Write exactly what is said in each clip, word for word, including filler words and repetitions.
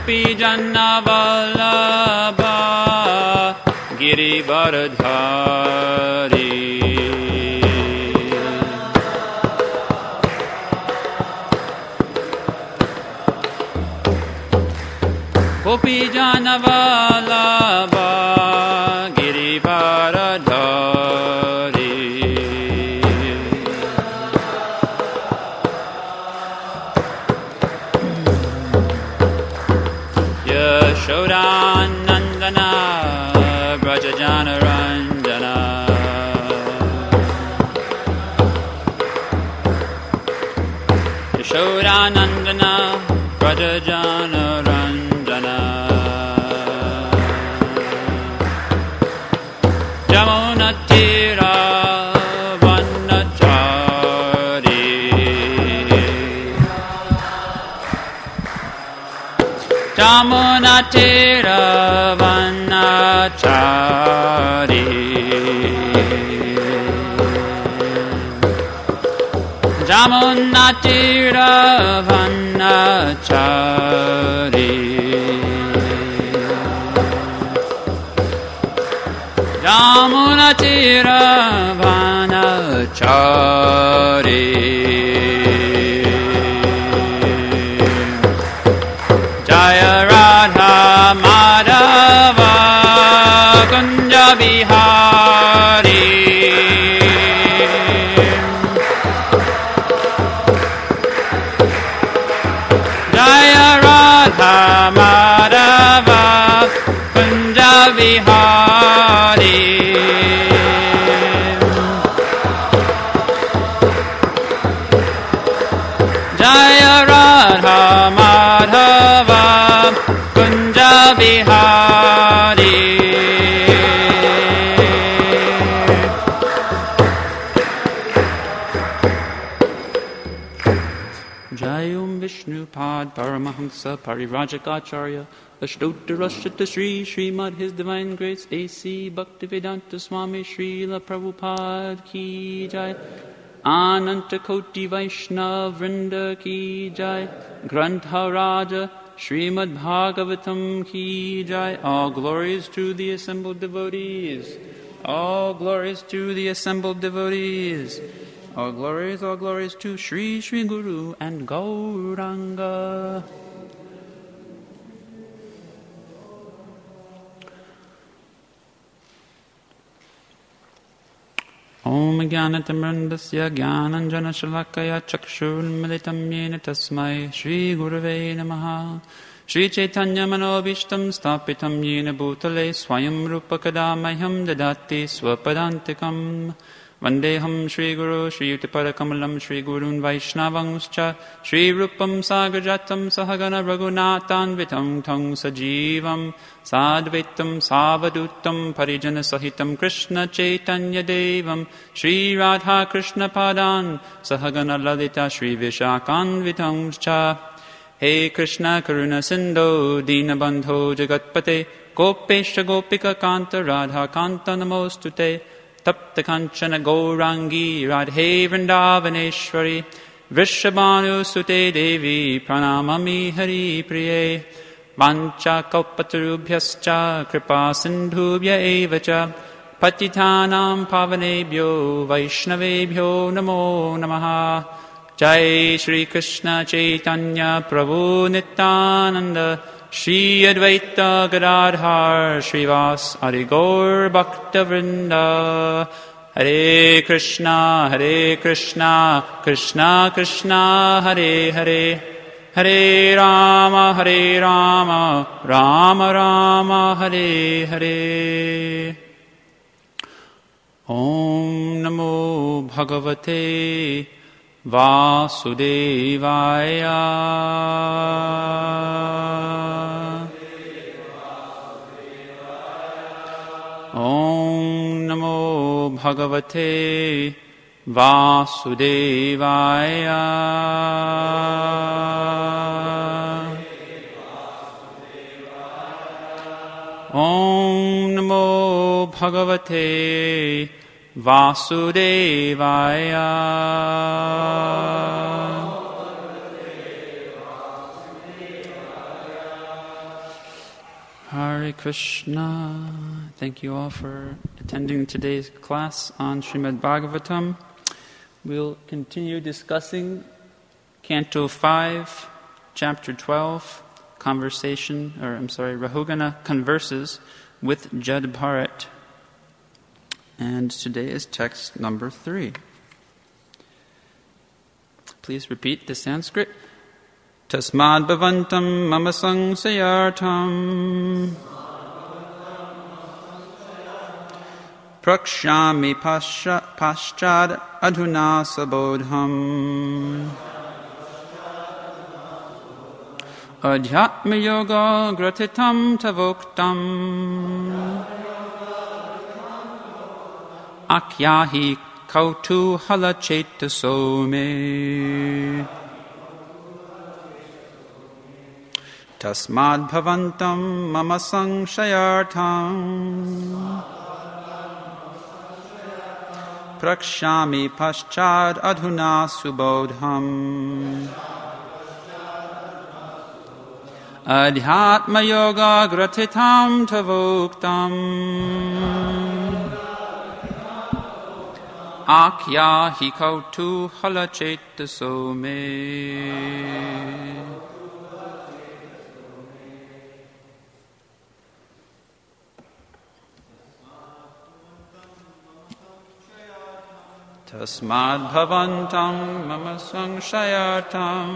Gopi Jana Vallabha Girivaradhari. Gopi Jana Vallabha Girivaradhari. Yashodanandana Brajajana Ranjana. Yashodanandana Brajajana Ranjana. Jamuna Tira Vanachari. Jamuna Tira Vanachari. Jamuna Tira Vanachari. Jamuna Tira Vanachari. Jaya Radha Madhava Kunja Bihari. Jaya Radha Madhava Kunja Bihari. Jaya Radha Madhava Kunja Bihari. Jayum Vishnupad Paramahamsa Parivrajacharya Ashtottara Sri Srimad His Divine Grace A C Bhaktivedanta Swami Srila Prabhupada Ki Jai. Ananta Koti Vaishnav Vrinda Ki Jai. Grantha Raja Srimad Bhagavatam Ki Jai. All glories to the assembled devotees. All glories to the assembled devotees. All glories, all glories to Sri Sri Guru and Gauranga. Om Jnanatamrandasya Jnananjana Shalakaya Chakshurmilitam Yena Tasmai Shri Gurave Namaha. Shri Chaitanya Manobishtam Stapitam Yena Bhutale Swayam Rupa Kadamayam Dadati Swapadantikam. Vandeham Shri Guru Shri Utipadakamalam Shri Gurun Vaishnavangscha Shri Rupam Sagrajatam Sahagana Raghunathan Vitam Tang Sajivam Sadvitam Savadutam Parijana Sahitam Krishna Chaitanya Devam Shri Radha Krishna Padan Sahagana Lalita Shri Vishakan Vitamscha. He Krishna Karuna Sindho Dinabandho Jagatpate Gopesha Gopika Kanta Radha Kanta Namostute. Tapta Kanchana Gaurangi Radhe Vrindavaneshwari Vrishabhanu Sute Devi Pranamami Hari Priye. Vancha Kalpatarubhyascha Kripa Sindhubhya Evacha Patitanam Pavanebhyo Vaishnavebhyo Namo Namaha. Jai Shri Krishna Chaitanya Prabhu Nityananda Shri Advaita Gadadhar Srivas Adi Gaur Bhakta Vrinda. Hare Krishna, Hare Krishna, Krishna Krishna, Hare Hare. Hare Rama, Hare Rama, Rama Rama, Hare Hare. Om Namo Bhagavate Vasudevaya. Om Namo Bhagavate Vasudevaya. Om Namo Bhagavate Vasudevaya. Krishna. Thank you all for attending today's class on Srimad Bhagavatam. We'll continue discussing Canto five, Chapter twelve, Conversation, or I'm sorry, Rahugana Converses with Jad Bharat. And today is text number three. Please repeat the Sanskrit. Tasmad bhavantam mama sangsayartam prakshami paschad adhuna sabodham adhyatma yoga gratitam tavoktam akyahi kautuhala chetaso me Tasmad bhavantam mama sangshayartam prakshami paschad adhuna subodham adhyatma yoga gratitam tavoktam akya hikautu halachetaso me. Tasmad bhavantam mama sangshayartam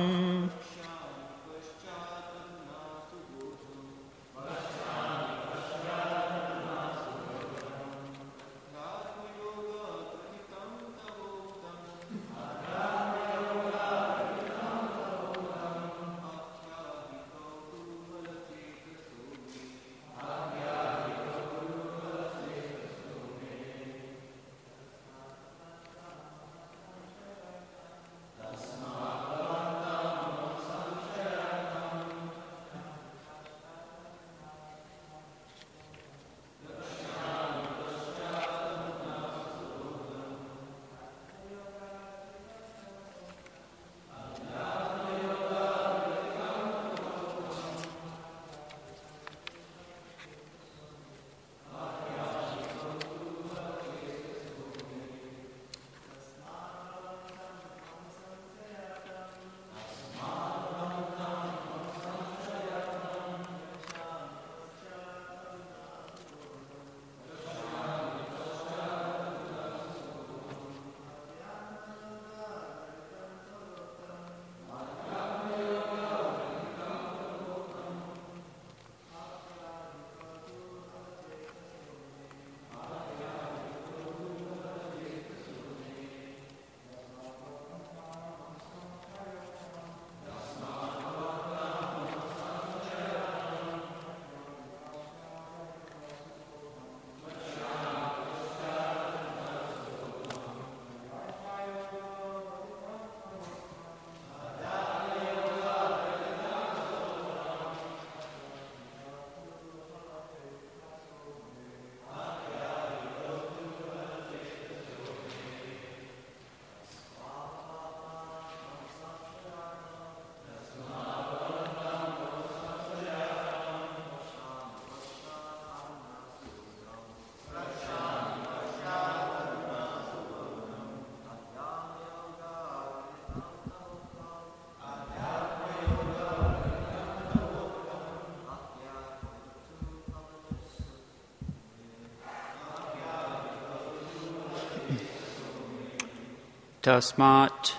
Tasmat,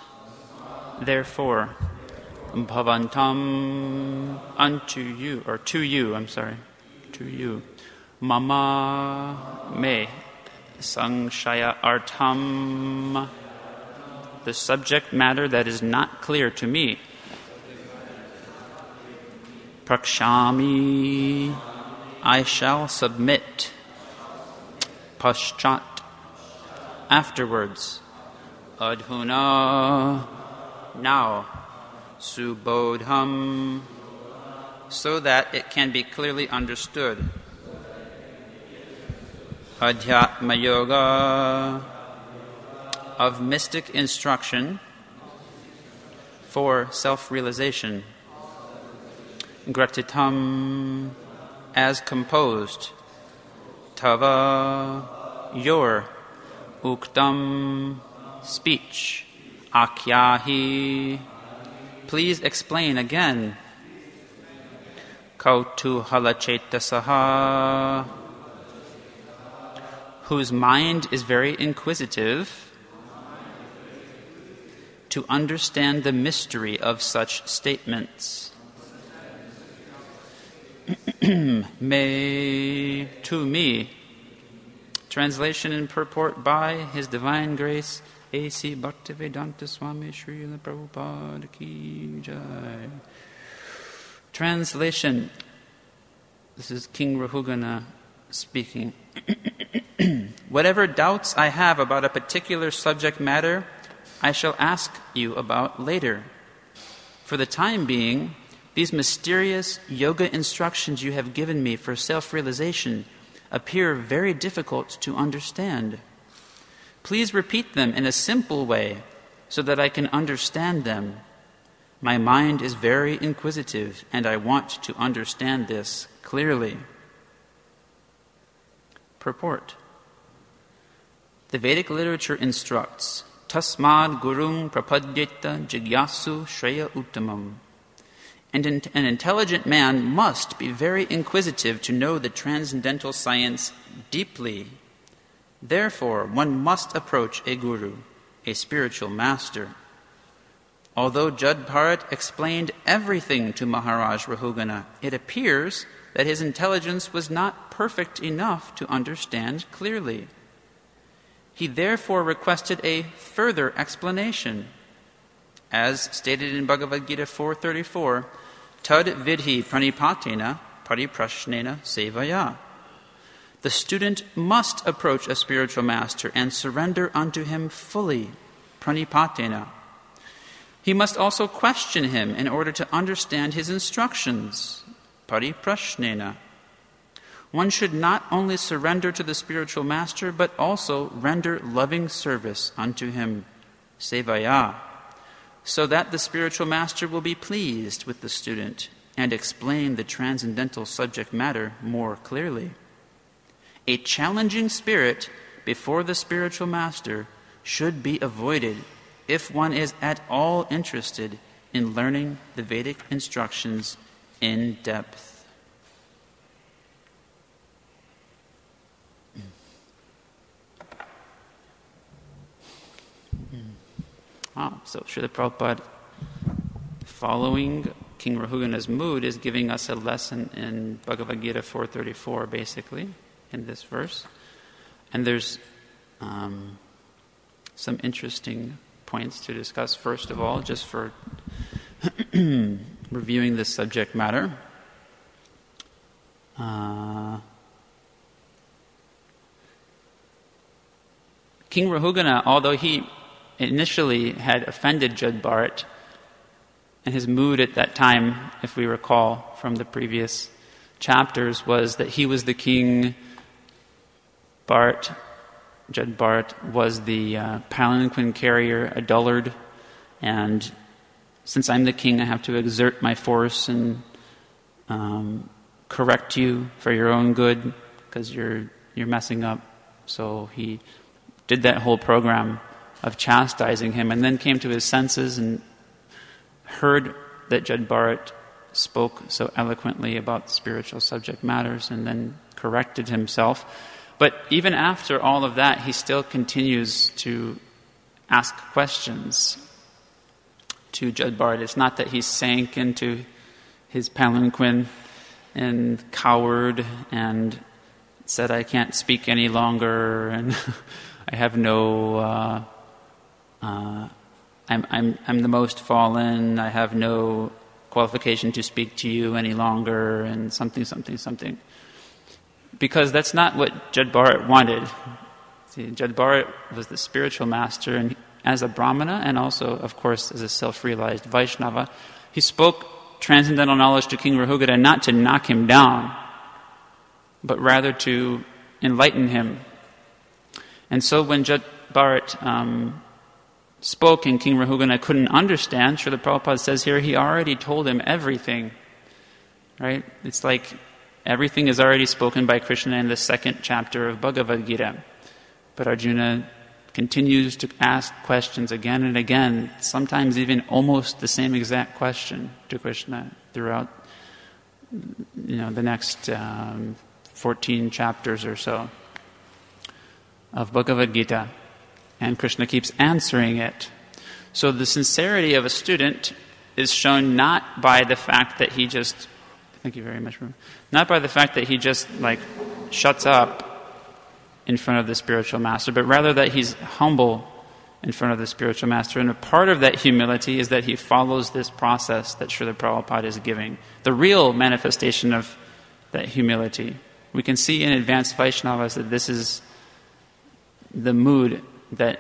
therefore, bhavantam, unto you, or to you, I'm sorry, to you, mama, me, sangshaya artam, the subject matter that is not clear to me, prakshami, I shall submit, paschat, afterwards, adhuna, now, subodham, so that it can be clearly understood. Adhyatma yoga, of mystic instruction for self-realization. Gratitam, as composed. Tava, your, uktam, speech, akyahi, please explain again. Kautuhalachetasaha, whose mind is very inquisitive to understand the mystery of such statements. May to me. Translation and purport by His Divine Grace A C Bhaktivedanta Swami Srila Prabhupada Ki Jai. Translation. This is King Rahugana speaking. Whatever doubts I have about a particular subject matter, I shall ask you about later. For the time being, these mysterious yoga instructions you have given me for self-realization appear very difficult to understand. Please repeat them in a simple way so that I can understand them. My mind is very inquisitive and I want to understand this clearly. Purport. The Vedic literature instructs, Tasmad Gurung Prapadyeta Jigyasu Shreya Uttamam. And an intelligent man must be very inquisitive to know the transcendental science deeply. Therefore, one must approach a guru, a spiritual master. Although Jad Bharat explained everything to Maharaj Rahugana, it appears that his intelligence was not perfect enough to understand clearly. He therefore requested a further explanation. As stated in Bhagavad Gita four thirty-four, Tad vidhi pranipatena pariprashnena sevaya. The student must approach a spiritual master and surrender unto him fully, pranipatena. He must also question him in order to understand his instructions, pariprashnena. One should not only surrender to the spiritual master, but also render loving service unto him, sevaya, so that the spiritual master will be pleased with the student and explain the transcendental subject matter more clearly. A challenging spirit before the spiritual master should be avoided if one is at all interested in learning the Vedic instructions in depth. Ah, so Srila Prabhupada, following King Rahugana's mood, is giving us a lesson in Bhagavad Gita four thirty-four, basically, in this verse. And there's um, some interesting points to discuss. First of all, just for reviewing this subject matter. Uh, King Rahugana, although he initially had offended Jad Bharat, and his mood at that time, if we recall from the previous chapters, was that he was the king, Bharat, Jad Bharat was the uh, palanquin carrier, a dullard, and since I'm the king, I have to exert my force and um, correct you for your own good, because you're you're messing up. So he did that whole program of chastising him, and then came to his senses and heard that Jad Bharat spoke so eloquently about spiritual subject matters, and then corrected himself. But even after all of that, he still continues to ask questions to Jad Bharat. It's not that he sank into his palanquin and cowered and said, I can't speak any longer, and I have no... Uh, Uh, I'm, I'm, I'm the most fallen, I have no qualification to speak to you any longer, and something, something, something. Because that's not what Jad Bharat wanted. See, Jad Bharat was the spiritual master, and as a Brahmana, and also, of course, as a self-realized Vaishnava, he spoke transcendental knowledge to King Rahugana not to knock him down, but rather to enlighten him. And so when Jad Bharat um, spoke and King Rahugana couldn't understand, Srila Prabhupada says here, he already told him everything. Right? It's like everything is already spoken by Krishna in the second chapter of Bhagavad Gita. But Arjuna continues to ask questions again and again, sometimes even almost the same exact question to Krishna throughout, you know, the next um, fourteen chapters or so of Bhagavad Gita. And Krishna keeps answering it. So the sincerity of a student is shown not by the fact that he just, thank you very much, not by the fact that he just like shuts up in front of the spiritual master, but rather that he's humble in front of the spiritual master. And a part of that humility is that he follows this process that Srila Prabhupada is giving. The real manifestation of that humility. We can see in advanced Vaishnavas that this is the mood that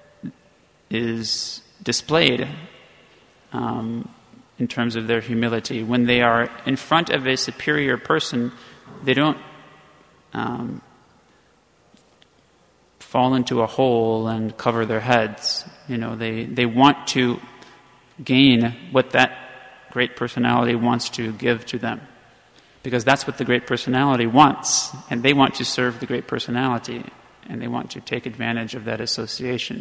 is displayed um, in terms of their humility. When they are in front of a superior person, they don't um, fall into a hole and cover their heads. You know, they, they want to gain what that great personality wants to give to them. Because that's what the great personality wants. And they want to serve the great personality. And they want to take advantage of that association.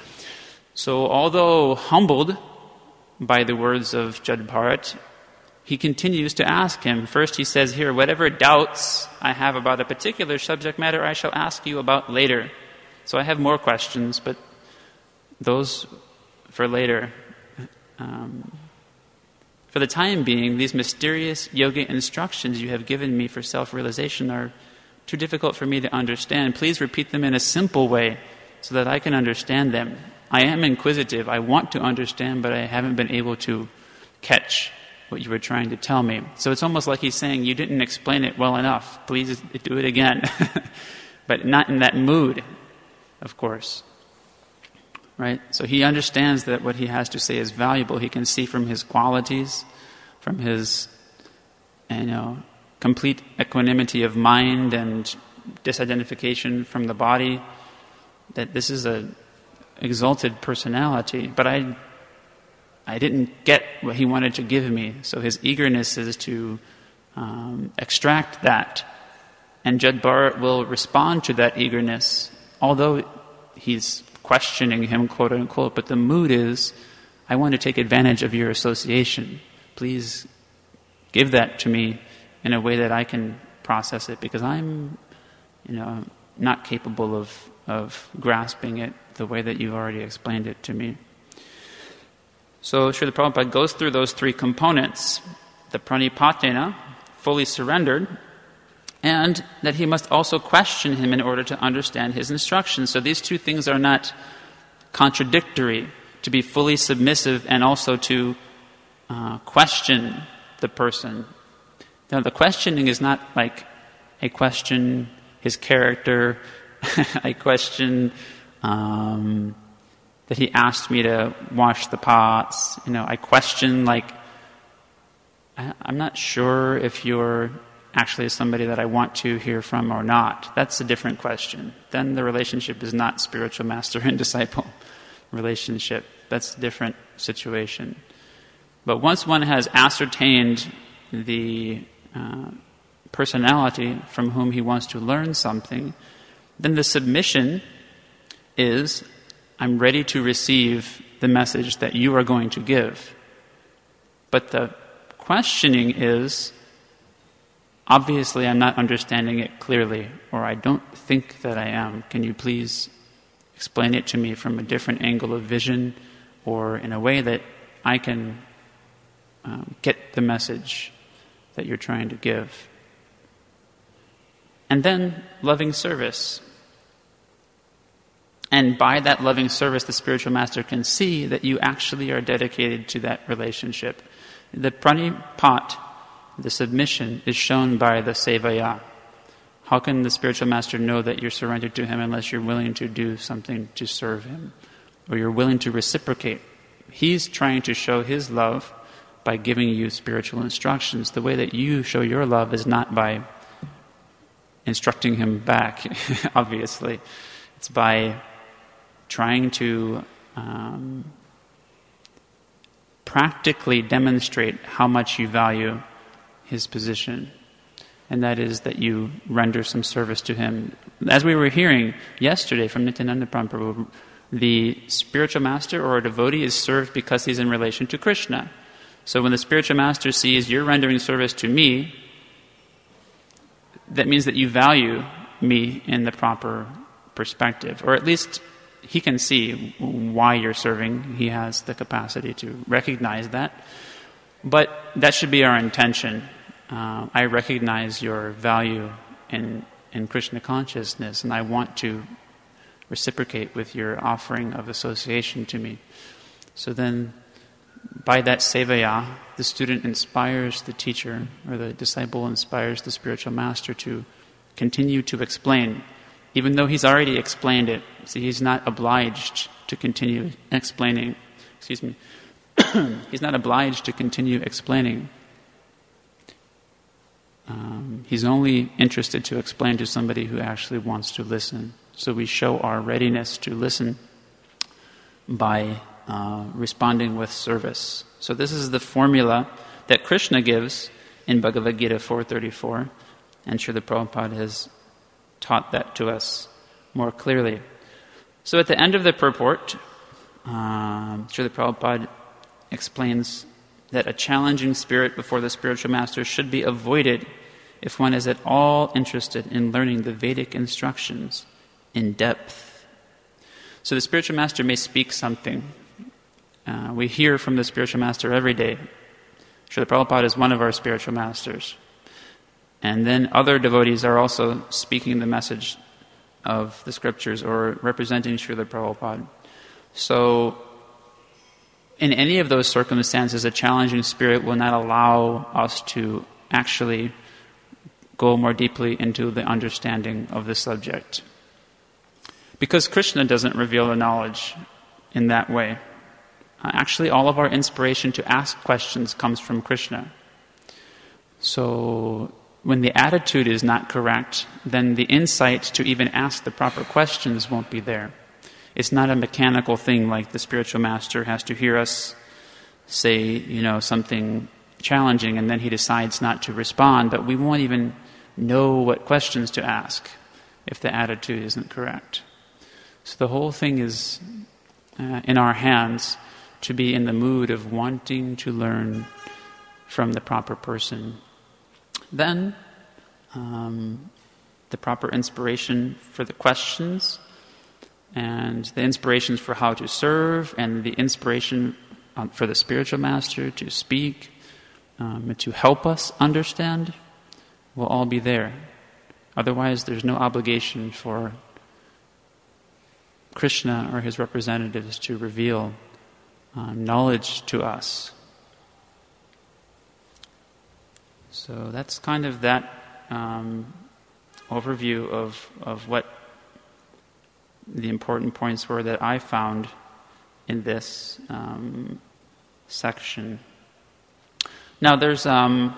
So although humbled by the words of Jad Bharat, he continues to ask him. First he says here, whatever doubts I have about a particular subject matter, I shall ask you about later. So I have more questions, but those for later. Um, for the time being, these mysterious yoga instructions you have given me for self-realization are too difficult for me to understand. Please repeat them in a simple way so that I can understand them. I am inquisitive. I want to understand, but I haven't been able to catch what you were trying to tell me. So it's almost like he's saying, you didn't explain it well enough. Please do it again. But not in that mood, of course. Right? So he understands that what he has to say is valuable. He can see from his qualities, from his, you know, complete equanimity of mind and disidentification from the body, that this is a exalted personality. But I I didn't get what he wanted to give me. So his eagerness is to um, extract that. And Jad Bharat will respond to that eagerness, although he's questioning him, quote unquote, but the mood is, I want to take advantage of your association. Please give that to me in a way that I can process it, because I'm, you know, not capable of, of grasping it the way that you've already explained it to me. So Srila Prabhupada goes through those three components, the pranipatena, fully surrendered, and that he must also question him in order to understand his instructions. So these two things are not contradictory, to be fully submissive and also to uh, question the person. Now the questioning is not like I question his character, I question um, that he asked me to wash the pots. You know, I question like, I, I'm not sure if you're actually somebody that I want to hear from or not. That's a different question. Then the relationship is not spiritual master and disciple relationship. That's a different situation. But once one has ascertained the uh, personality from whom he wants to learn something, then the submission is, I'm ready to receive the message that you are going to give. But the questioning is, obviously I'm not understanding it clearly, or I don't think that I am. Can you please explain it to me from a different angle of vision, or in a way that I can um, get the message that you're trying to give? And then loving service. And by that loving service, the spiritual master can see that you actually are dedicated to that relationship. The pranipat, the submission, is shown by the sevaya. How can the spiritual master know that you're surrendered to him unless you're willing to do something to serve him, or you're willing to reciprocate? He's trying to show his love by giving you spiritual instructions. The way that you show your love is not by instructing him back, obviously. It's by trying to um, practically demonstrate how much you value his position. and that is that you render some service to him. As we were hearing yesterday from Nityananda Prabhu, the spiritual master or a devotee is served because he's in relation to Krishna. So when the spiritual master sees you're rendering service to me, that means that you value me in the proper perspective, or at least he can see why you're serving. He has the capacity to recognize that. But that should be our intention. Uh, I recognize your value in, in Krishna consciousness, and I want to reciprocate with your offering of association to me. So then, by that sevaya, the student inspires the teacher, or the disciple inspires the spiritual master to continue to explain, even though he's already explained it. See, he's not obliged to continue explaining. Excuse me. He's not obliged to continue explaining. Um, he's only interested to explain to somebody who actually wants to listen. So we show our readiness to listen by uh, responding with service. So this is the formula that Krishna gives in Bhagavad Gita four thirty-four, and Srila Prabhupada has taught that to us more clearly. So at the end of the purport, uh, Srila Prabhupada explains that a challenging spirit before the spiritual master should be avoided if one is at all interested in learning the Vedic instructions in depth. So the spiritual master may speak something. Uh, we hear from the spiritual master every day. Srila Prabhupada is one of our spiritual masters. And then other devotees are also speaking the message of the scriptures or representing Srila Prabhupada. So in any of those circumstances, a challenging spirit will not allow us to actually go more deeply into the understanding of the subject. Because Krishna doesn't reveal the knowledge in that way. Uh, actually, all of our inspiration to ask questions comes from Krishna. So when the attitude is not correct, then the insight to even ask the proper questions won't be there. It's not a mechanical thing like the spiritual master has to hear us say, you know, something challenging and then he decides not to respond, but we won't even know what questions to ask if the attitude isn't correct. So the whole thing is uh, in our hands to be in the mood of wanting to learn from the proper person. Then um, the proper inspiration for the questions, and the inspirations for how to serve, and the inspiration um, for the spiritual master to speak, um, and to help us understand, will all be there. Otherwise, there's no obligation for Krishna or his representatives to reveal uh, knowledge to us. So that's kind of that um, overview of, of what the important points were that I found in this um, section. Now there's um,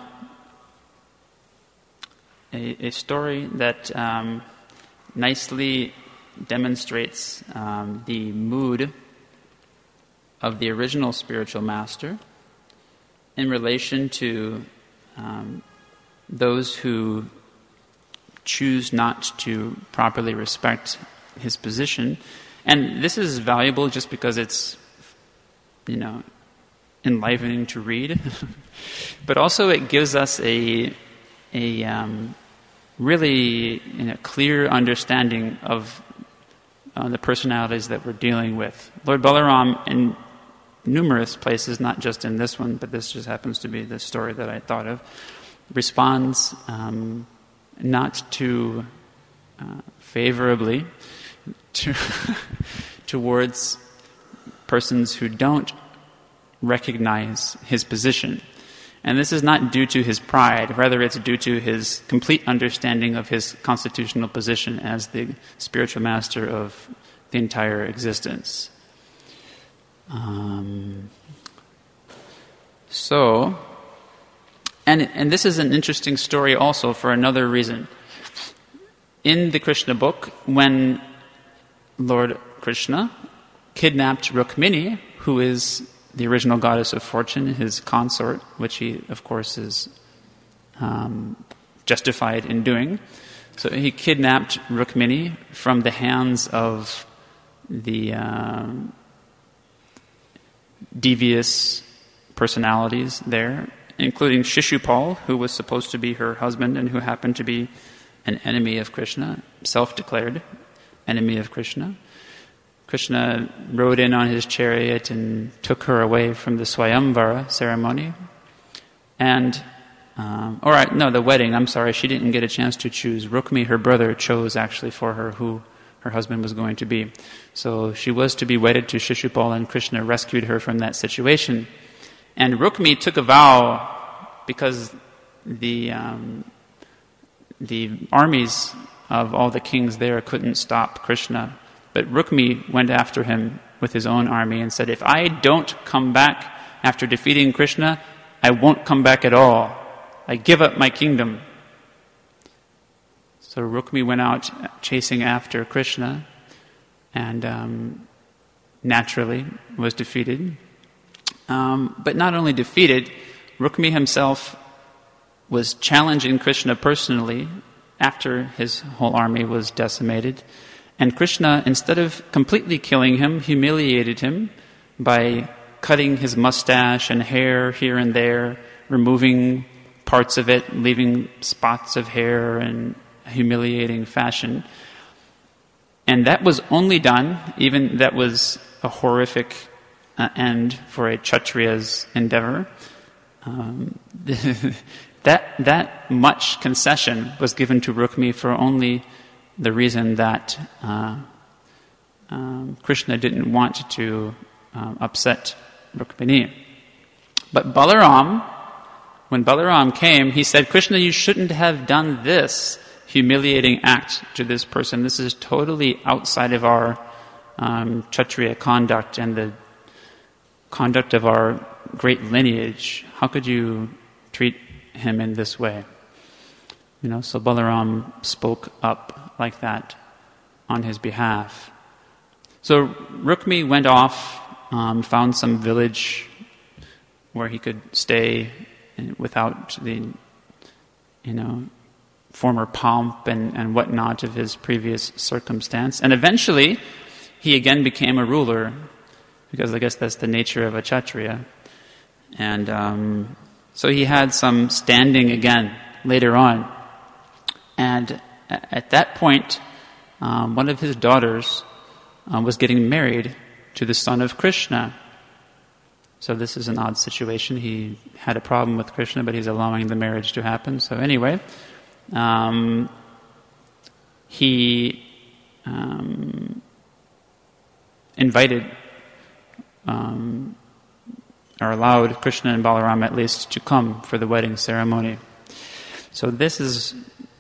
a, a story that um, nicely demonstrates um, the mood of the original spiritual master in relation to um, those who choose not to properly respect his position. And this is valuable just because it's, you know, enlivening to read. But also it gives us a a um, really, you know, clear understanding of uh, the personalities that we're dealing with. Lord Balaram, in numerous places, not just in this one, but this just happens to be the story that I thought of, responds um, not too uh, favorably to towards persons who don't recognize his position. And this is not due to his pride, rather it's due to his complete understanding of his constitutional position as the spiritual master of the entire existence. Um, so, and and this is an interesting story also for another reason. In the Krishna book, when Lord Krishna kidnapped Rukmini, who is the original goddess of fortune, his consort, which he, of course, is um, justified in doing. So he kidnapped Rukmini from the hands of the uh, devious personalities there, including Shishupal, who was supposed to be her husband and who happened to be an enemy of Krishna, self-declared enemy of Krishna. Krishna rode in on his chariot and took her away from the Swayamvara ceremony. And, um, all right, no, the wedding, I'm sorry, she didn't get a chance to choose. Rukmi, her brother, chose actually for her who her husband was going to be. So she was to be wedded to Shishupal, and Krishna rescued her from that situation. And Rukmi took a vow because the um, the armies of all the kings there couldn't stop Krishna. But Rukmi went after him with his own army and said, if I don't come back after defeating Krishna, I won't come back at all. I give up my kingdom. So Rukmi went out chasing after Krishna and um, naturally was defeated. Um, but not only defeated, Rukmi himself was challenging Krishna personally after his whole army was decimated. And Krishna, instead of completely killing him, humiliated him by cutting his mustache and hair here and there, removing parts of it, leaving spots of hair in a humiliating fashion. And that was only done, even that was a horrific uh, end for a Kshatriya's endeavor. Um, that that much concession was given to Rukmi for only the reason that uh, um, Krishna didn't want to um, upset Rukmini. But Balaram, when Balaram came, he said, Krishna, you shouldn't have done this humiliating act to this person. This is totally outside of our um, Kshatriya conduct and the conduct of our great lineage. How could you treat him in this way? You know, so Balaram spoke up like that on his behalf. So Rukmi went off, um, found some village where he could stay without the, you know, former pomp and, and whatnot of his previous circumstance. And eventually, he again became a ruler, because I guess that's the nature of a Kshatriya. And um, so he had some standing again later on. And at that point, um, one of his daughters uh, was getting married to the son of Krishna. So this is an odd situation. He had a problem with Krishna, but he's allowing the marriage to happen. So anyway, um, he um, invited um, or allowed Krishna and Balaram at least to come for the wedding ceremony. So this is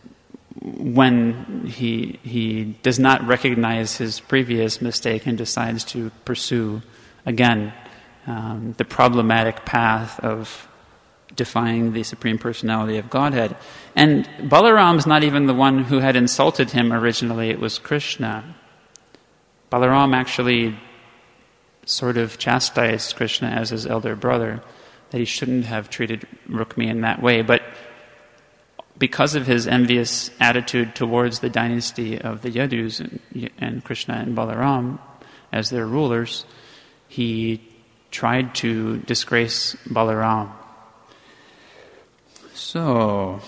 when he he does not recognize his previous mistake and decides to pursue again um, the problematic path of defying the Supreme Personality of Godhead. And Balaram's not even the one who had insulted him originally, it was Krishna. Balaram actually sort of chastised Krishna as his elder brother, that he shouldn't have treated Rukmi in that way. But because of his envious attitude towards the dynasty of the Yadus and, and Krishna and Balaram as their rulers, he tried to disgrace Balaram. So,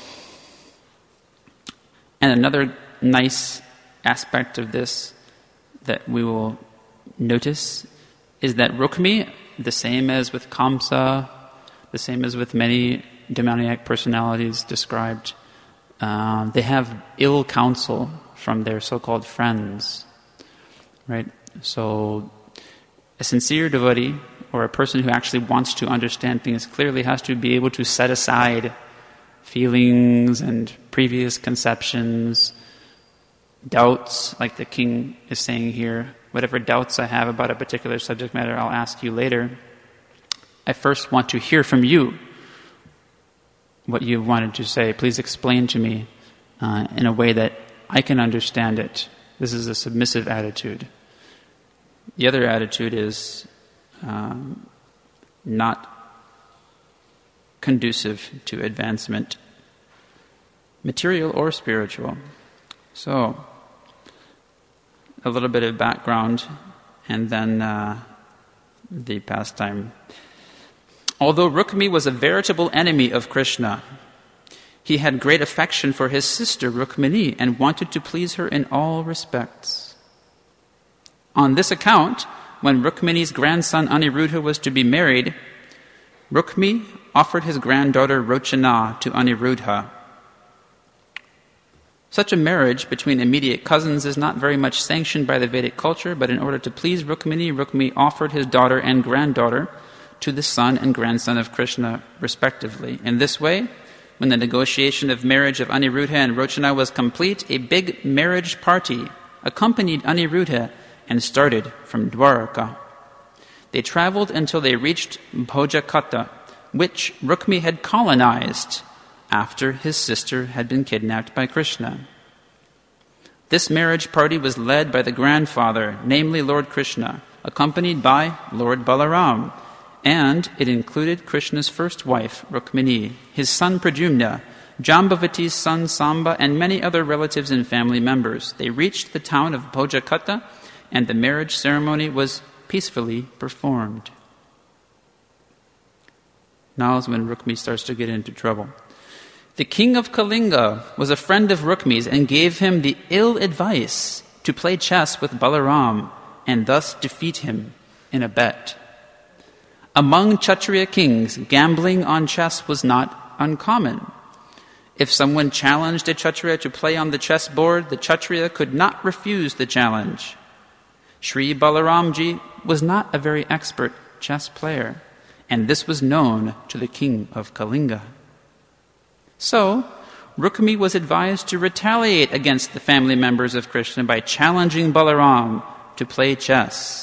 and another nice aspect of this that we will notice is that Rukmi, the same as with Kamsa, the same as with many demoniac personalities described, uh, they have ill counsel from their so-called friends, right? So a sincere devotee, or a person who actually wants to understand things clearly, has to be able to set aside feelings and previous conceptions, doubts, like the king is saying here. Whatever doubts I have about a particular subject matter, I'll ask you later. I first want to hear from you what you wanted to say. Please explain to me uh, in a way that I can understand it. This is a submissive attitude. The other attitude is um, not conducive to advancement. material or spiritual. So, a little bit of background, and then uh, the pastime. Although Rukmi was a veritable enemy of Krishna, he had great affection for his sister Rukmini and wanted to please her in all respects. On this account, when Rukmini's grandson Aniruddha was to be married, Rukmi offered his granddaughter Rochana to Aniruddha. Such a marriage between immediate cousins is not very much sanctioned by the Vedic culture, but in order to please Rukmini, Rukmi offered his daughter and granddaughter to the son and grandson of Krishna, respectively. In this way, when the negotiation of marriage of Aniruddha and Rochana was complete, a big marriage party accompanied Aniruddha and started from Dwaraka. They traveled until they reached Bhojakata, which Rukmi had colonized after his sister had been kidnapped by Krishna. This marriage party was led by the grandfather, namely Lord Krishna, accompanied by Lord Balaram, and it included Krishna's first wife, Rukmini, his son Pradyumna, Jambavati's son Samba, and many other relatives and family members. They reached the town of Bhojakata, and the marriage ceremony was peacefully performed. Now is when Rukmi starts to get into trouble. The king of Kalinga was a friend of Rukmi's and gave him the ill advice to play chess with Balaram and thus defeat him in a bet. Among Kshatriya kings, gambling on chess was not uncommon. If someone challenged a Kshatriya to play on the chessboard, the Kshatriya could not refuse the challenge. Sri Balaramji was not a very expert chess player, and this was known to the king of Kalinga. So, Rukmi was advised to retaliate against the family members of Krishna by challenging Balaram to play chess.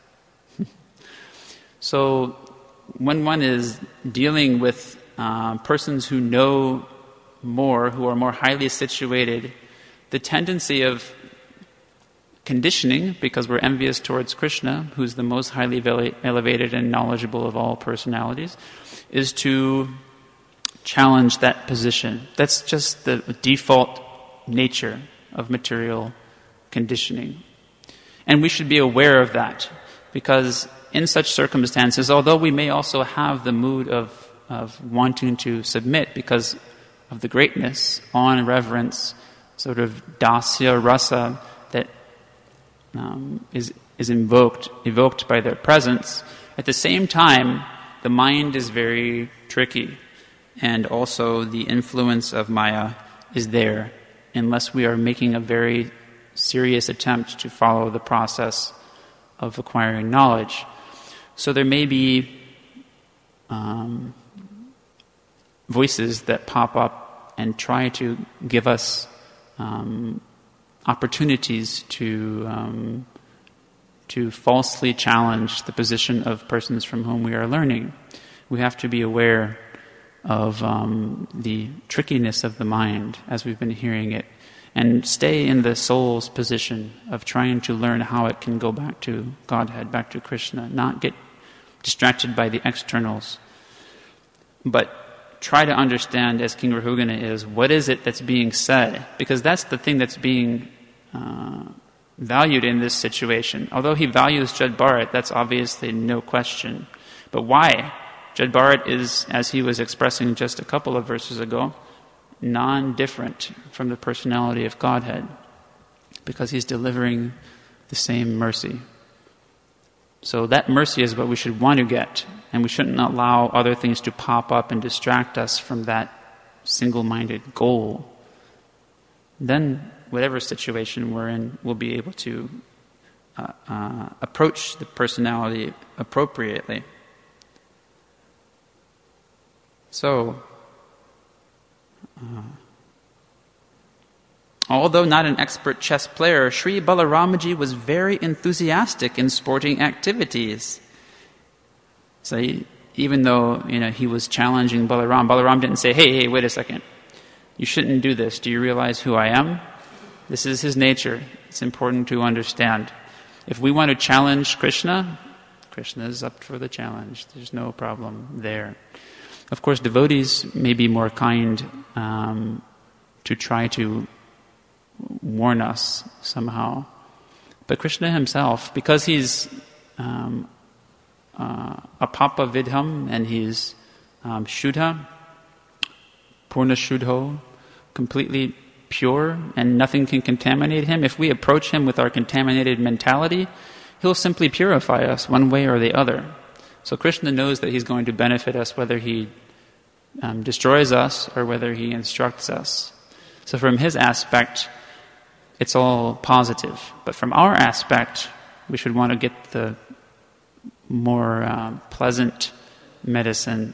So, when one is dealing with uh, persons who know more, who are more highly situated, the tendency of conditioning, because we're envious towards Krishna, who's the most highly elevated and knowledgeable of all personalities, is to challenge that position. That's just the default nature of material conditioning. And we should be aware of that, because in such circumstances, although we may also have the mood of, of wanting to submit because of the greatness, awe and reverence, sort of dasya rasa that um, is, is invoked, evoked by their presence, at the same time, the mind is very tricky, and also the influence of Maya is there, unless we are making a very serious attempt to follow the process of acquiring knowledge. So there may be um, voices that pop up and try to give us um, opportunities to um, to falsely challenge the position of persons from whom we are learning. We have to be aware of um, the trickiness of the mind as we've been hearing it, and stay in the soul's position of trying to learn how it can go back to Godhead, back to Krishna, not get distracted by the externals, but try to understand, as King Rahugana is, what is it that's being said, because that's the thing that's being uh, valued in this situation. Although he values Jad Bharat, that's obviously no question. But why? Jad Bharat is, as he was expressing just a couple of verses ago, non-different from the personality of Godhead, because he's delivering the same mercy. So that mercy is what we should want to get, and we shouldn't allow other things to pop up and distract us from that single-minded goal. Then, whatever situation we're in, we'll be able to uh, uh, approach the personality appropriately. So, uh, although not an expert chess player, Sri Balaramaji was very enthusiastic in sporting activities. So he, even though you know he was challenging Balaram, Balaram didn't say, hey, hey, wait a second. You shouldn't do this. Do you realize who I am? This is his nature. It's important to understand. If we want to challenge Krishna, Krishna is up for the challenge. There's no problem there. Of course, devotees may be more kind um, to try to warn us somehow. But Krishna himself, because he's um, uh, apapa vidham and he's um, shuddha, purna shuddho, completely pure and nothing can contaminate him, if we approach him with our contaminated mentality, he'll simply purify us one way or the other. So Krishna knows that he's going to benefit us whether he um, destroys us or whether he instructs us. So from his aspect, it's all positive. But from our aspect, we should want to get the more uh, pleasant medicine.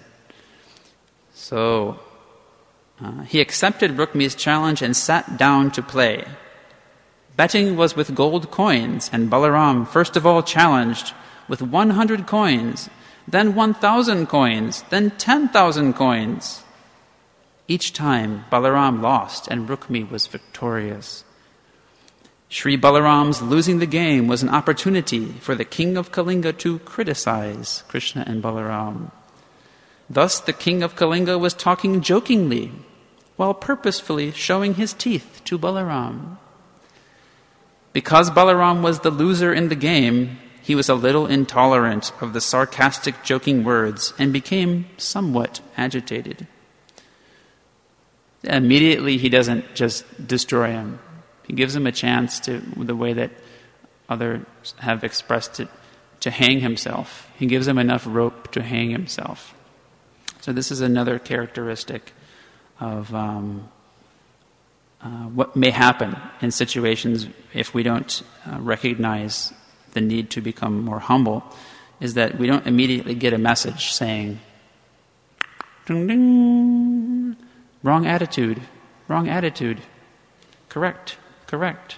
So uh, he accepted Rukmi's challenge and sat down to play. Betting was with gold coins, and Balaram first of all challenged with one hundred coins, then one thousand coins, then ten thousand coins. Each time, Balaram lost and Rukmi was victorious. Sri Balaram's losing the game was an opportunity for the king of Kalinga to criticize Krishna and Balaram. Thus, the king of Kalinga was talking jokingly, while purposefully showing his teeth to Balaram. Because Balaram was the loser in the game, he was a little intolerant of the sarcastic joking words and became somewhat agitated. Immediately, he doesn't just destroy him. He gives him a chance to, the way that others have expressed it, to hang himself. He gives him enough rope to hang himself. So this is another characteristic of um, uh, what may happen in situations if we don't uh, recognize the need to become more humble, is that we don't immediately get a message saying, ding, ding, wrong attitude, wrong attitude, correct, correct.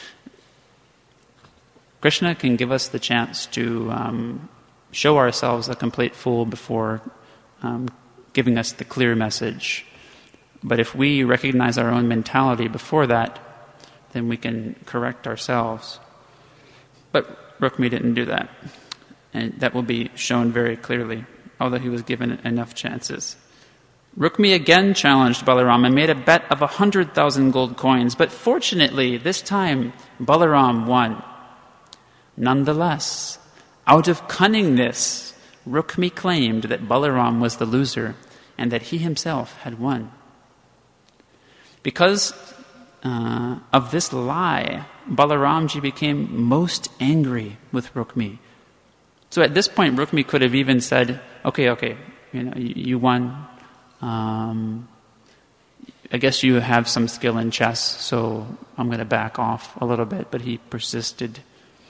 Krishna can give us the chance to um, show ourselves a complete fool before um, giving us the clear message. But if we recognize our own mentality before that, then we can correct ourselves. But Rukmi didn't do that. And that will be shown very clearly, although he was given enough chances. Rukmi again challenged Balaram and made a bet of a hundred thousand gold coins, but fortunately, this time, Balaram won. Nonetheless, out of cunningness, Rukmi claimed that Balaram was the loser and that he himself had won. Because uh, of this lie, Balaramji became most angry with Rukmi. So at this point, Rukmi could have even said, okay, okay, you know, you, you won. Um, I guess you have some skill in chess, so I'm going to back off a little bit. But he persisted.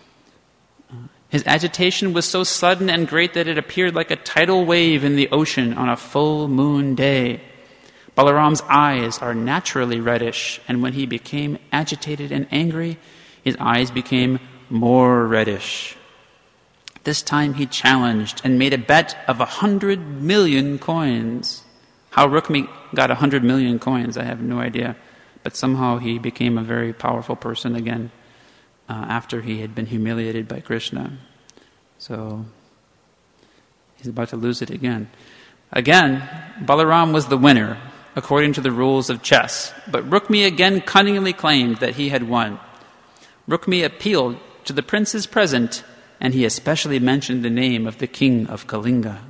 Uh, his agitation was so sudden and great that it appeared like a tidal wave in the ocean on a full moon day. Balaram's eyes are naturally reddish, and when he became agitated and angry, his eyes became more reddish. This time he challenged and made a bet of a hundred million coins. How Rukmi got a hundred million coins, I have no idea. But somehow he became a very powerful person again uh, after he had been humiliated by Krishna. So he's about to lose it again. Again, Balaram was the winner, according to the rules of chess. But Rukmi again cunningly claimed that he had won. Rukmi appealed to the princes present, and he especially mentioned the name of the king of Kalinga.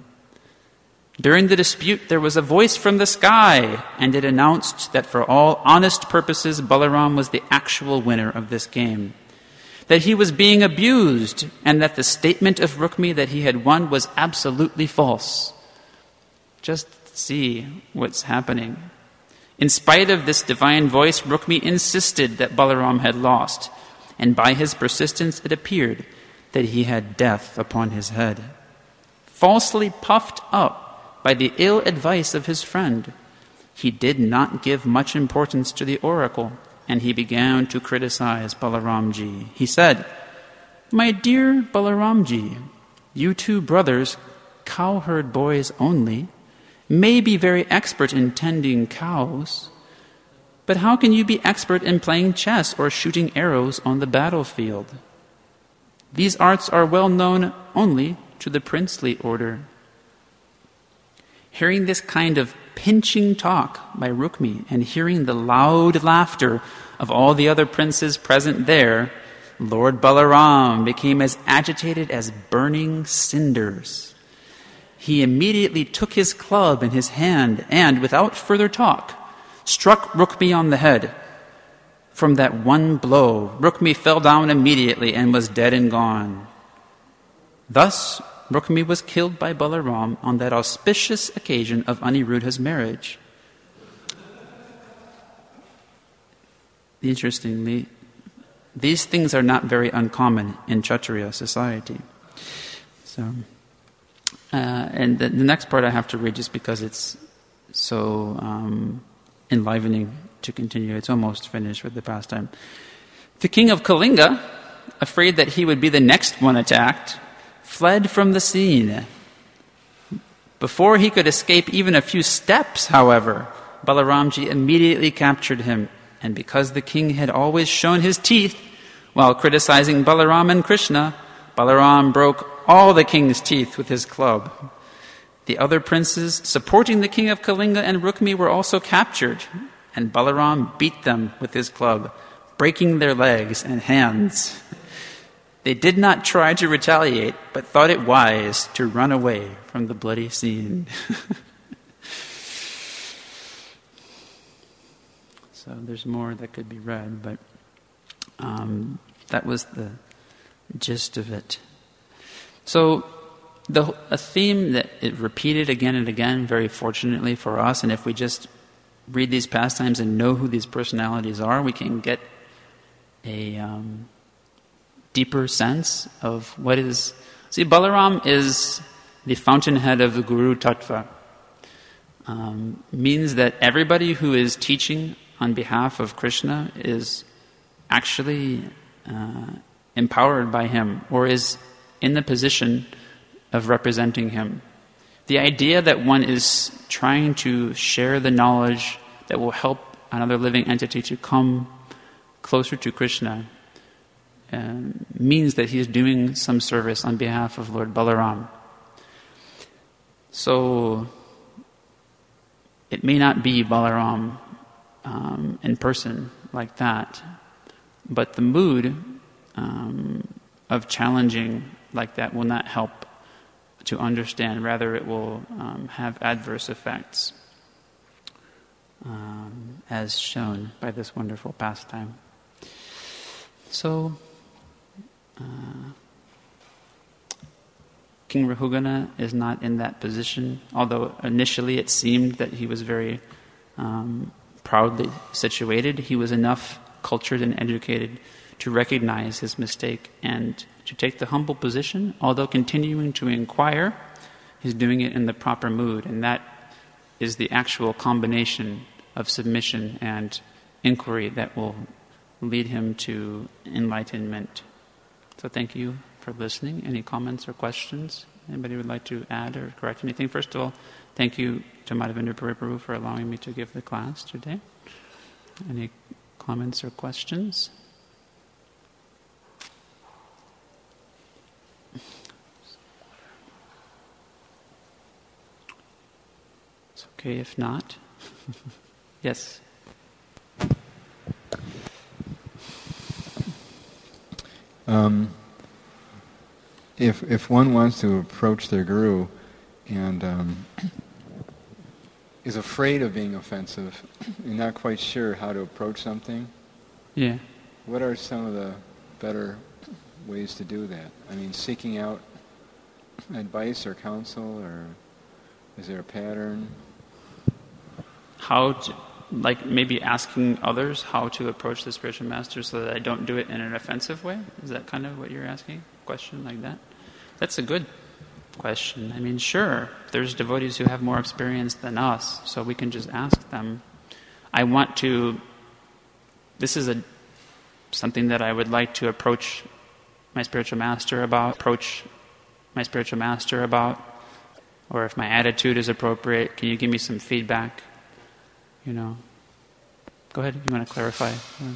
During the dispute, there was a voice from the sky, and it announced that for all honest purposes, Balaram was the actual winner of this game, that he was being abused, and that the statement of Rukmi that he had won was absolutely false. Just see what's happening. In spite of this divine voice, Rukmi insisted that Balaram had lost, and by his persistence it appeared that he had death upon his head. Falsely puffed up by the ill advice of his friend, he did not give much importance to the oracle, and he began to criticize Balaramji. He said, "My dear Balaramji, you two brothers, cowherd boys only, may be very expert in tending cows, but how can you be expert in playing chess or shooting arrows on the battlefield? These arts are well known only to the princely order." Hearing this kind of pinching talk by Rukmi and hearing the loud laughter of all the other princes present there, Lord Balaram became as agitated as burning cinders. He immediately took his club in his hand and, without further talk, struck Rukmi on the head. From that one blow, Rukmi fell down immediately and was dead and gone. Thus, Rukmi was killed by Balaram on that auspicious occasion of Aniruddha's marriage. Interestingly, these things are not very uncommon in Kshatriya society. So, uh, and the, the next part I have to read just because it's so um, enlivening to continue. It's almost finished with the pastime. The king of Kalinga, afraid that he would be the next one attacked, fled from the scene. Before he could escape even a few steps, however, Balaramji immediately captured him. And because the king had always shown his teeth while criticizing Balaram and Krishna, Balaram broke all the king's teeth with his club. The other princes supporting the king of Kalinga and Rukmi were also captured, and Balaram beat them with his club, breaking their legs and hands. They did not try to retaliate, but thought it wise to run away from the bloody scene. So there's more that could be read, but um, that was the gist of it. So the, a theme that it repeated again and again, very fortunately for us, and if we just read these pastimes and know who these personalities are, we can get a um, deeper sense of what is... See, Balaram is the fountainhead of the Guru Tattva. Um, means that everybody who is teaching on behalf of Krishna is actually uh, empowered by him or is in the position of representing him. The idea that one is trying to share the knowledge that will help another living entity to come closer to Krishna uh, means that he is doing some service on behalf of Lord Balaram. So it may not be Balaram um, in person like that, but the mood um, of challenging like that will not help to understand. Rather, it will um, have adverse effects, um, as shown by this wonderful pastime. So, uh, King Rahugana is not in that position, although initially it seemed that he was very um, proudly situated. He was enough cultured and educated to recognize his mistake and to take the humble position, although continuing to inquire. He's doing it in the proper mood, and that is the actual combination of submission and inquiry that will lead him to enlightenment. So thank you for listening. Any comments or questions? Anybody would like to add or correct anything? First of all, thank you to Madhavendra Pariparu for allowing me to give the class today. Any comments or questions? It's okay if not. Yes. Um, if if one wants to approach their guru and um, is afraid of being offensive and not quite sure how to approach something, yeah, what are some of the better ways to do that? I mean, seeking out advice or counsel, or is there a pattern? How to, like maybe asking others how to approach the spiritual master so that I don't do it in an offensive way? Is that kind of what you're asking? A question like that? That's a good question. I mean, sure, there's devotees who have more experience than us, so we can just ask them. I want to, this is a something that I would like to approach my spiritual master about, approach my spiritual master about, or if my attitude is appropriate, can you give me some feedback? You know, go ahead, you want to clarify? Yeah.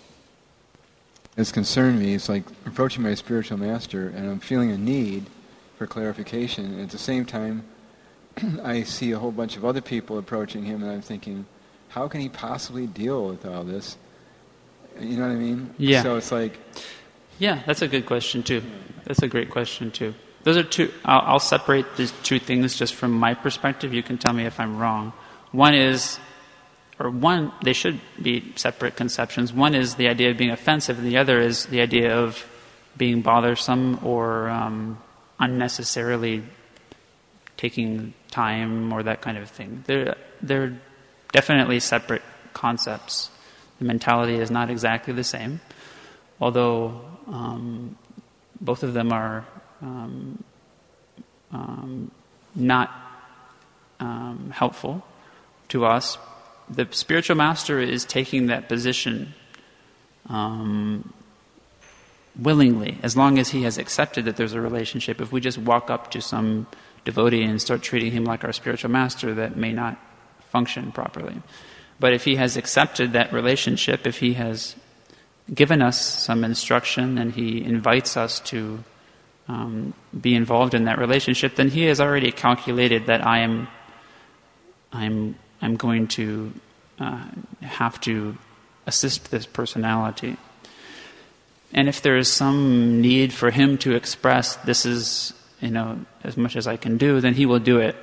It's concerned me. It's like approaching my spiritual master, and I'm feeling a need for clarification. At the same time, I see a whole bunch of other people approaching him, and I'm thinking, how can he possibly deal with all this? You know what I mean? Yeah. So it's like... Yeah, that's a good question, too. That's a great question, too. Those are two... I'll, I'll separate these two things just from my perspective. You can tell me if I'm wrong. One is... Or one, they should be separate conceptions. One is the idea of being offensive, and the other is the idea of being bothersome or um, unnecessarily taking time or that kind of thing. They're, they're definitely separate concepts. The mentality is not exactly the same, although um, both of them are um, um, not um, helpful to us. The spiritual master is taking that position um, willingly, as long as he has accepted that there's a relationship. If we just walk up to some devotee and start treating him like our spiritual master, that may not function properly. But if he has accepted that relationship, if he has given us some instruction and he invites us to um, be involved in that relationship, then he has already calculated that I am, I'm, I'm going to uh, have to assist this personality. And if there is some need for him to express, this is, you know, as much as I can do, then he will do it.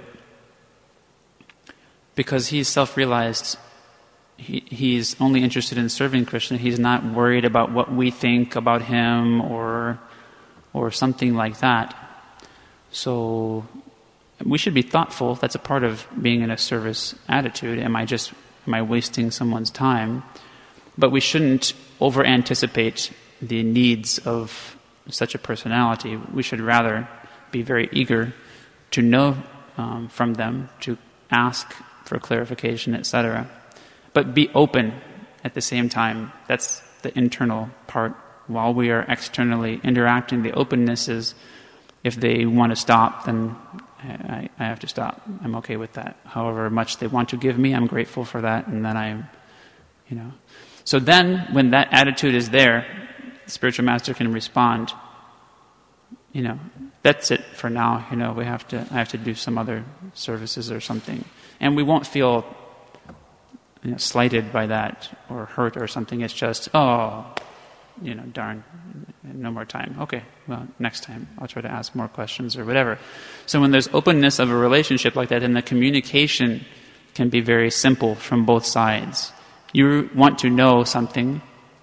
Because he's self-realized, he, he's only interested in serving Krishna. He's not worried about what we think about him or or something like that. So we should be thoughtful. That's a part of being in a service attitude. Am I just, am I wasting someone's time? But we shouldn't over-anticipate the needs of such a personality. We should rather be very eager to know um, from them, to ask for clarification, et cetera. But be open at the same time. That's the internal part. While we are externally interacting, the openness is, if they want to stop, then I, I have to stop. I'm okay with that. However much they want to give me, I'm grateful for that, and then I'm, you know. So then, when that attitude is there, the spiritual master can respond, you know, that's it for now. You know, we have to, I have to do some other services or something. And we won't feel, you know, slighted by that or hurt or something. It's just, oh, you know, darn, no more time. Okay, well, next time I'll try to ask more questions or whatever. So when there's openness of a relationship like that, then the communication can be very simple from both sides. You want to know something,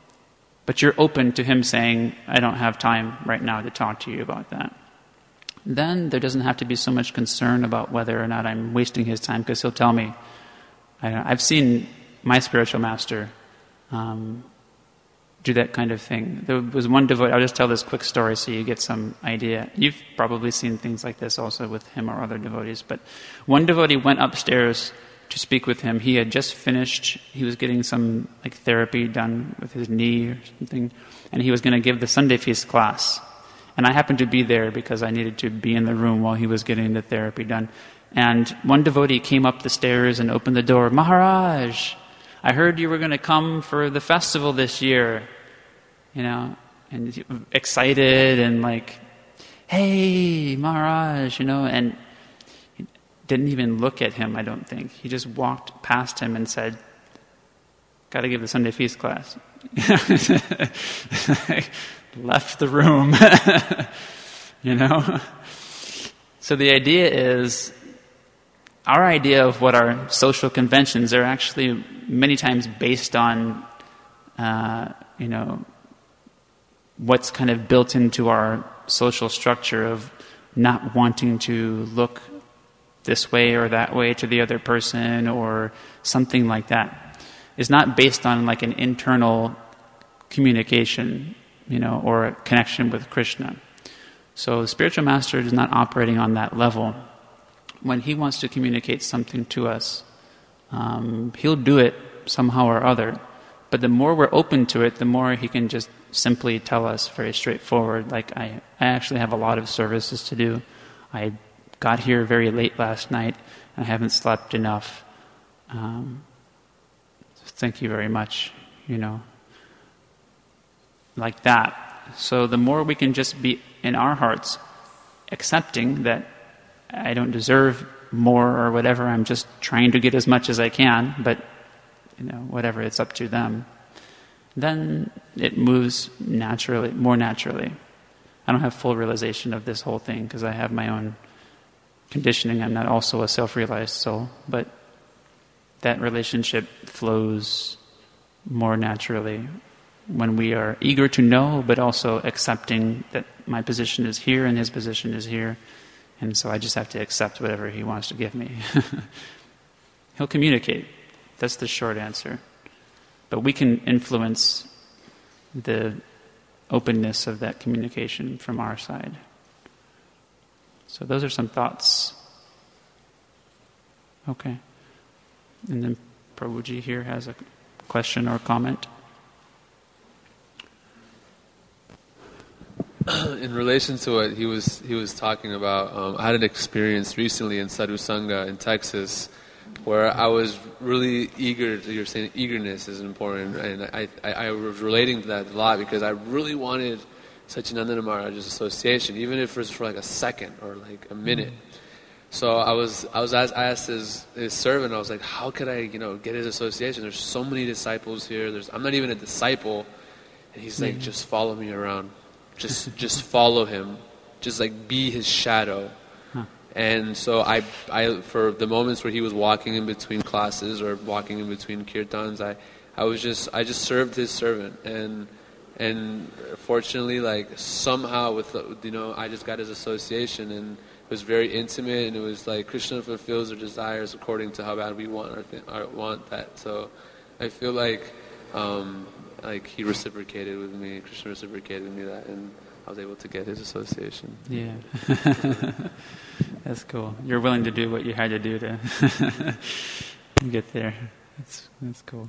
but you're open to him saying, I don't have time right now to talk to you about that. Then there doesn't have to be so much concern about whether or not I'm wasting his time, because he'll tell me. I, I've seen my spiritual master um, do that kind of thing. There was one devotee, I'll just tell this quick story so you get some idea. You've probably seen things like this also with him or other devotees, but one devotee went upstairs to speak with him. He had just finished, he was getting some like therapy done with his knee or something, and he was going to give the Sunday feast class. And I happened to be there because I needed to be in the room while he was getting the therapy done. And one devotee came up the stairs and opened the door. Maharaj, I heard you were going to come for the festival this year. You know, and excited and like, hey, Maharaj, you know, and he didn't even look at him, I don't think. He just walked past him and said, got to give the Sunday feast class. Left the room, you know. So the idea is, our idea of what our social conventions are actually many times based on, uh, you know, what's kind of built into our social structure of not wanting to look this way or that way to the other person or something like that. Is not based on like an internal communication, you know, or a connection with Krishna. So the spiritual master is not operating on that level. When he wants to communicate something to us, um, he'll do it somehow or other. But the more we're open to it, the more he can just simply tell us very straightforward, like, I, I actually have a lot of services to do. I got here very late last night, and I haven't slept enough. Um, thank you very much, you know. Like that. So the more we can just be in our hearts accepting that I don't deserve more or whatever. I'm just trying to get as much as I can, but you know, whatever, it's up to them. Then it moves naturally, more naturally. I don't have full realization of this whole thing because I have my own conditioning. I'm not also a self-realized soul, but that relationship flows more naturally when we are eager to know, but also accepting that my position is here and his position is here, and so I just have to accept whatever he wants to give me. He'll communicate. That's the short answer. But we can influence the openness of that communication from our side. So those are some thoughts. Okay. And then Prabhuji here has a question or comment. In relation to what he was he was talking about, um, I had an experience recently in Sadhu Sangha in Texas where I was really eager. You're saying eagerness is important, and I, I, I was relating to that a lot because I really wanted Satchidananda Maharaj's association, even if it was for like a second or like a minute. So I was I was asked, I asked his, his servant, I was like, how could I you know get his association? There's so many disciples here. There's I'm not even a disciple, and he's like, just follow me around. Just just follow him. Just like be his shadow. Huh. And so I, I, for the moments where he was walking in between classes or walking in between kirtans, I, I was just, I just served his servant. And and fortunately, like somehow with, you know, I just got his association, and it was very intimate, and it was like Krishna fulfills our desires according to how bad we want our th- our, want that. So I feel like. Um, Like he reciprocated with me, Krishna reciprocated with me that, and I was able to get his association. Yeah, that's cool. You're willing to do what you had to do to get there. That's that's cool.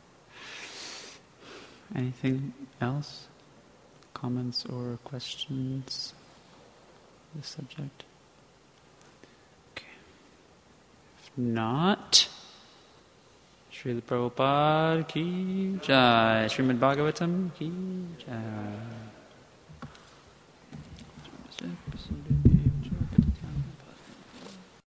Anything else? Comments or questions on this subject? Okay. If not. Srila Prabhupada ki jai. Srimad Bhagavatam ki jai.